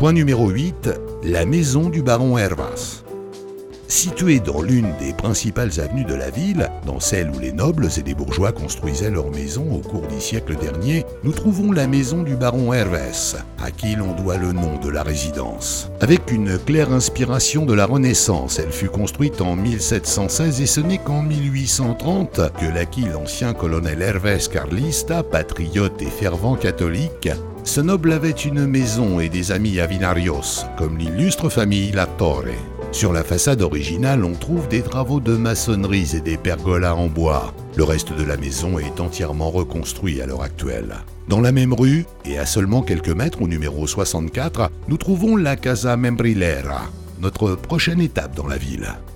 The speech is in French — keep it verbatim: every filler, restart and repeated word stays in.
Point numéro huit, la maison du baron Hervas. Située dans l'une des principales avenues de la ville, dans celle où les nobles et les bourgeois construisaient leurs maisons au cours du siècle dernier, nous trouvons la maison du baron Hervas, à qui l'on doit le nom de la résidence. Avec une claire inspiration de la Renaissance, elle fut construite en mille sept cent seize et ce n'est qu'en mille huit cent trente que naquit l'ancien colonel Hervas Carlista, patriote et fervent catholique. Ce noble avait une maison et des amis à Vinarios, comme l'illustre famille La Torre. Sur la façade originale, on trouve des travaux de maçonnerie et des pergolas en bois. Le reste de la maison est entièrement reconstruit à l'heure actuelle. Dans la même rue, et à seulement quelques mètres au numéro soixante-quatre, nous trouvons la Casa Membrilera, notre prochaine étape dans la ville.